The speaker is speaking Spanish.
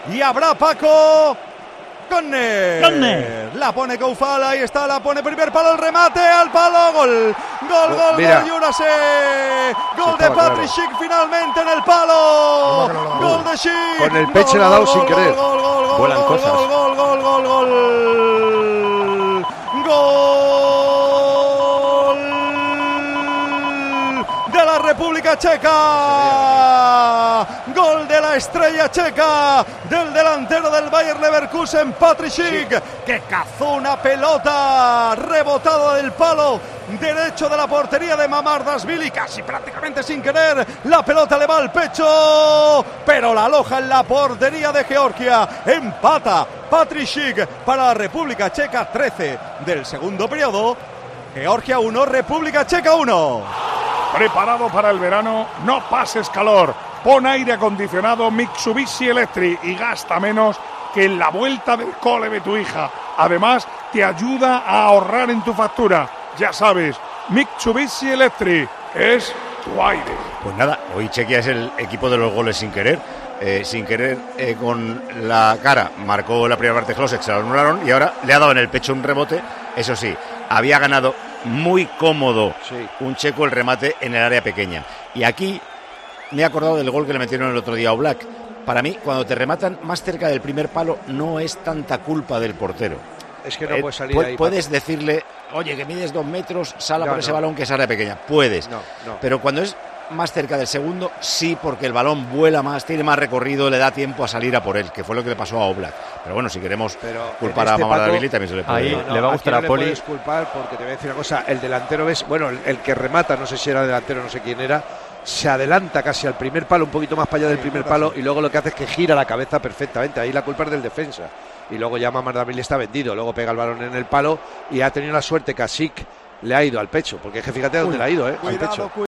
y habrá Paco. Conner. La pone Coufal, ahí está, la pone primer palo, el remate al palo, gol, Jurase, gol de Patrick Schick finalmente en el palo, gol de Schick, con el pecho le ha dado sin querer, vuelan cosas, gol de la República Checa, gol de la estrella checa, del delantero del Bayer Leverkusen, Patrick Schick, que cazó una pelota rebotada del palo derecho de la portería de Mamardashvili, casi prácticamente sin querer, la pelota le va al pecho, pero la aloja en la portería de Georgia. Empata Patrick Schick para la República Checa, 13 del segundo periodo. Georgia 1, República Checa 1. Preparado para el verano, no pases calor. Pon aire acondicionado Mitsubishi Electric y gasta menos que en la vuelta del cole de tu hija. Además, te ayuda a ahorrar en tu factura. Ya sabes, Mitsubishi Electric es tu aire. Pues nada, hoy Chequia es el equipo de los goles sin querer. Con la cara marcó la primera parte Klosek, se lo anularon y ahora le ha dado en el pecho un rebote. Eso sí, había ganado muy cómodo un checo el remate en el área pequeña. Y aquí me he acordado del gol que le metieron el otro día a Oblak. Para mí, cuando te rematan más cerca del primer palo, no es tanta culpa del portero. Es que no puedes salir ahí. Puedes decirle, oye, que mides 2 metros, sala por ese balón que es área pequeña. Puedes. Pero cuando es más cerca del segundo, sí, porque el balón vuela más, tiene más recorrido, le da tiempo a salir a por él, que fue lo que le pasó a Oblak. Pero bueno, si queremos culpar a Mamardashvili, también se le puede. Ahí le va a gustar a Poli. No le puedes culpar porque te voy a decir una cosa, el delantero el que remata, no sé si era delantero, no sé quién era, se adelanta casi al primer palo, un poquito más para allá del primer palo, y luego lo que hace es que gira la cabeza perfectamente. Ahí la culpa es del defensa. Y luego ya Mamardashvili está vendido, luego pega el balón en el palo y ha tenido la suerte que a Schick le ha ido al pecho, porque es que fíjate dónde le ha ido, al pecho.